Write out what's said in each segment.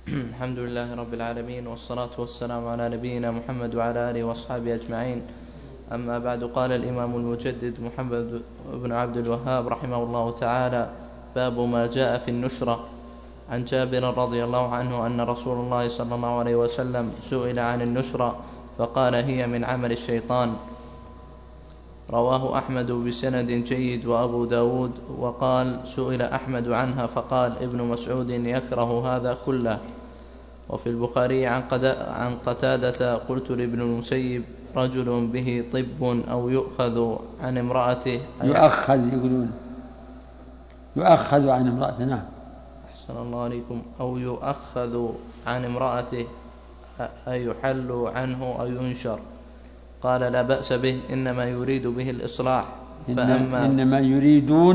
الحمد لله رب العالمين، والصلاة والسلام على نبينا محمد وعلى آله وأصحابه أجمعين. أما بعد، قال الإمام المجدد محمد بن عبد الوهاب رحمه الله تعالى: باب ما جاء في النشرة. عن جابر رضي الله عنه أن رسول الله صلى الله عليه وسلم سئل عن النشرة فقال: هي من عمل الشيطان. رواه أحمد بسند جيد وأبو داود. وقال: سئل أحمد عنها فقال: ابن مسعود يكره هذا كله. وفي البخاري عن قتادة: قلت لابن المسيب: رجل به طب أو يؤخذ عن امرأته، يقولون يؤخذ عن امرأته. نعم، أحسن الله عليكم. أو يؤخذ عن امرأته أيحل عنه أو ينشر؟ قال: لا بأس به، إنما يريد به الإصلاح. إنما يريدون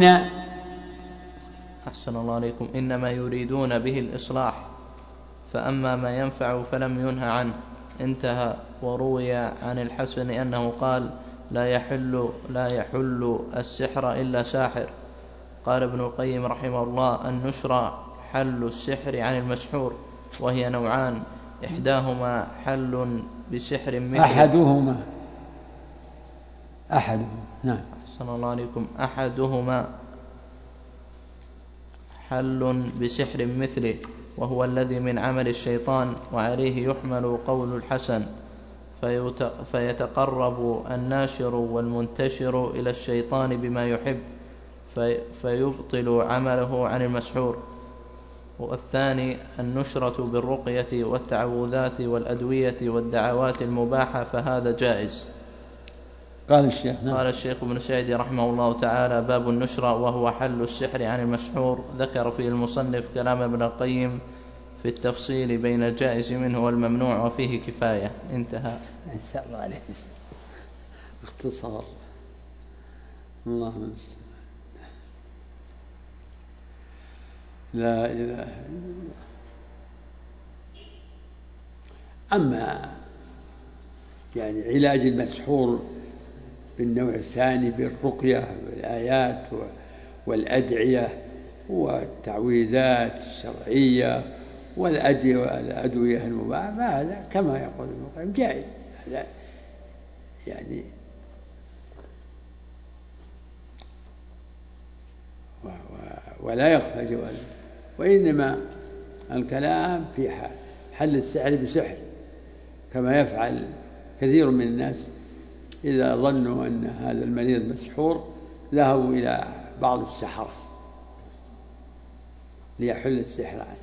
أحسن الله عليكم. إنما يريدون به الإصلاح، فأما ما ينفع فلم ينه عنه. انتهى. وروي عن الحسن أنه قال: لا يحل السحر إلا ساحر. قال ابن القيم رحمه الله: النشر حل السحر عن المسحور، وهي نوعان: إحداهما حل بسحر مثله. أحدهما نعم، أحسن الله عليكم. أحدهما حل بسحر مثله، وهو الذي من عمل الشيطان، وعليه يحمل قول الحسن: فيتقرب الناشر والمنتشر إلى الشيطان بما يحب فيبطل عمله عن المسحور. والثاني النشرة بالرقية والتعوذات والأدوية والدعوات المباحة، فهذا جائز. قال الشيخ ابن سعيد رحمه الله تعالى: باب النشرة، وهو حل السحر عن المسحور. ذكر فيه المصنف كلام ابن القيم في التفصيل بين الجائز منه والممنوع، وفيه كفاية. انتهى. إن شاء الله عليه اختصار. اللهم لا إله إلا الله. أما يعني علاج المسحور بالنوع الثاني بالرقية والآيات والأدعية والتعويذات الشرعية والأدوية المباحة، فهذا كما يقول ابن القيم جائز، هذا يعني ولا يخفى جوازه. وإنما الكلام في حل السحر بسحر، كما يفعل كثير من الناس إذا ظنوا أن هذا المريض مسحور ذهبوا إلى بعض السحرة ليحل السحر عنه.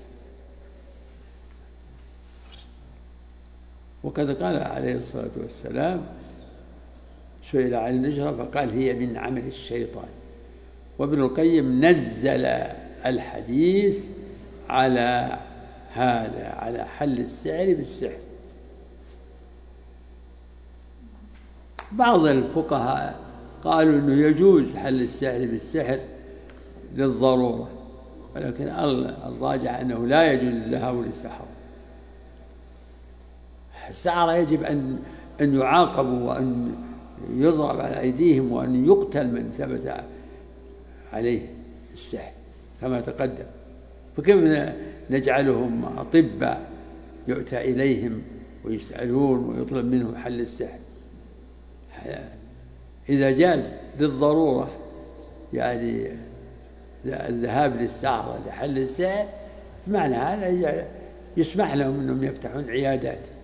وقد قال عليه الصلاة والسلام: سئل عن النشرة فقال: هي من عمل الشيطان. وابن القيم نزل الحديث على هذا، على حل السحر بالسحر. بعض الفقهاء قالوا أنه يجوز حل السحر بالسحر للضرورة، ولكن الراجع أنه لا يجوز الذهاب للسحرة. السحرة يجب أن يعاقبوا، وأن يضرب على أيديهم، وأن يقتل من ثبت عليه السحر كما تقدم. فكيف نجعلهم أطباء يؤتى إليهم ويسألون ويطلب منهم حل السحر؟ إذا جاز للضرورة يعني الذهاب للسحرة لحل السحر، معنى هذا يسمح لهم أنهم يفتحون عيادات.